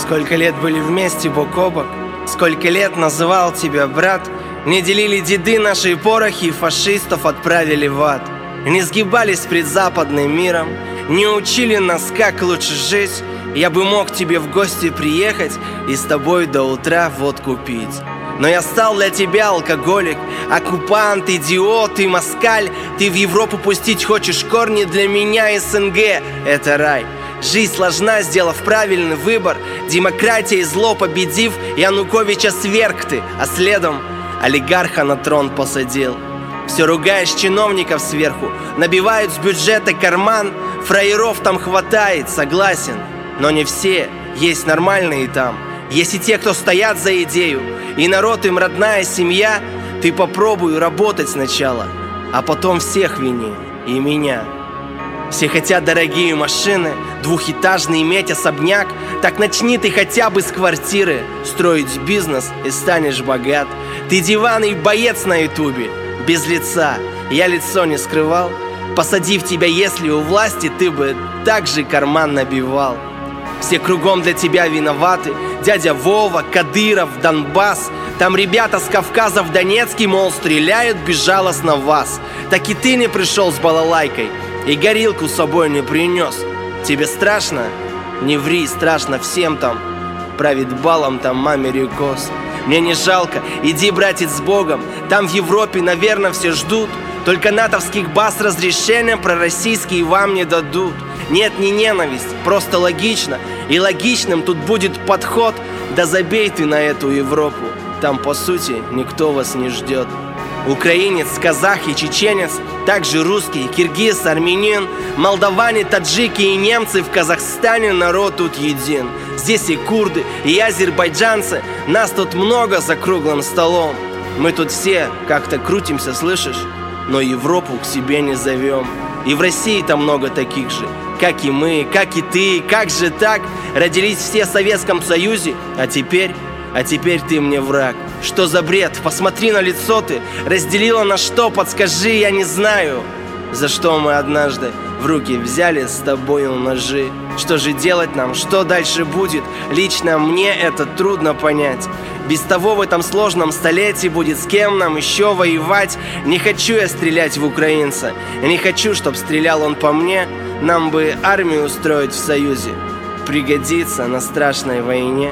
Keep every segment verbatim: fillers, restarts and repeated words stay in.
Сколько лет были вместе бок о бок, сколько лет называл тебя брат. Не делили деды наши порохи, и фашистов отправили в ад. Не сгибались пред западным миром, не учили нас, как лучше жить. Я бы мог тебе в гости приехать и с тобой до утра водку пить. Но я стал для тебя алкоголик, оккупант, идиот и москаль. Ты в Европу пустить хочешь корни, для меня СНГ — это рай. Жизнь сложна, сделав правильный выбор. Демократия и зло победив, Януковича сверг ты, а следом олигарха на трон посадил. Все ругаешь чиновников сверху, набивают с бюджета карман. Фраеров там хватает, согласен, но не все, есть нормальные там. Есть и те, кто стоят за идею, и народ им родная семья. Ты попробуй работать сначала, а потом всех вини, и меня. Все хотят дорогие машины, двухэтажный иметь особняк. Так начни ты хотя бы с квартиры строить бизнес, и станешь богат. Ты диванный боец на ютубе, без лица, я лицо не скрывал. Посадив тебя, если у власти, ты бы так же карман набивал. Все кругом для тебя виноваты. Дядя Вова, Кадыров, Донбасс. Там ребята с Кавказа в Донецке, мол, стреляют безжалостно в вас. Так и ты не пришел с балалайкой и горилку с собой не принес. Тебе страшно? Не ври, страшно всем там. Правит балом там Америкос. Мне не жалко, иди, братец, с Богом. Там в Европе, наверное, все ждут. Только натовских баз разрешения пророссийские вам не дадут. Нет, не ненависть, просто логично. И логичным тут будет подход. Да забей ты на эту Европу. Там, по сути, никто вас не ждет. Украинец, казах и чеченец, также русский, киргиз, армянин, молдаване, таджики и немцы. В Казахстане народ тут един. Здесь и курды, и азербайджанцы. Нас тут много за круглым столом. Мы тут все как-то крутимся, слышишь? Но Европу к себе не зовем. И в России там много таких же, как и мы, как и ты. Как же так? Родились все в Советском Союзе, а теперь... А теперь ты мне враг. Что за бред? Посмотри на лицо ты. Разделила на что? Подскажи, я не знаю. За что мы однажды в руки взяли с тобою ножи? Что же делать нам? Что дальше будет? Лично мне это трудно понять. Без того в этом сложном столетии будет с кем нам еще воевать. Не хочу я стрелять в украинца. Не хочу, чтоб стрелял он по мне. Нам бы армию устроить в Союзе. Пригодится на страшной войне.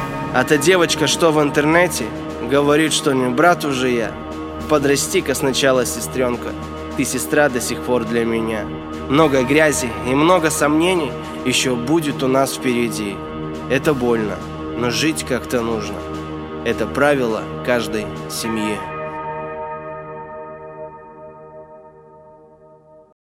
А та девочка, что в интернете, говорит, что не брат уже я. Подрасти-ка сначала, сестренка. Ты сестра до сих пор для меня. Много грязи и много сомнений еще будет у нас впереди. Это больно, но жить как-то нужно. Это правило каждой семьи.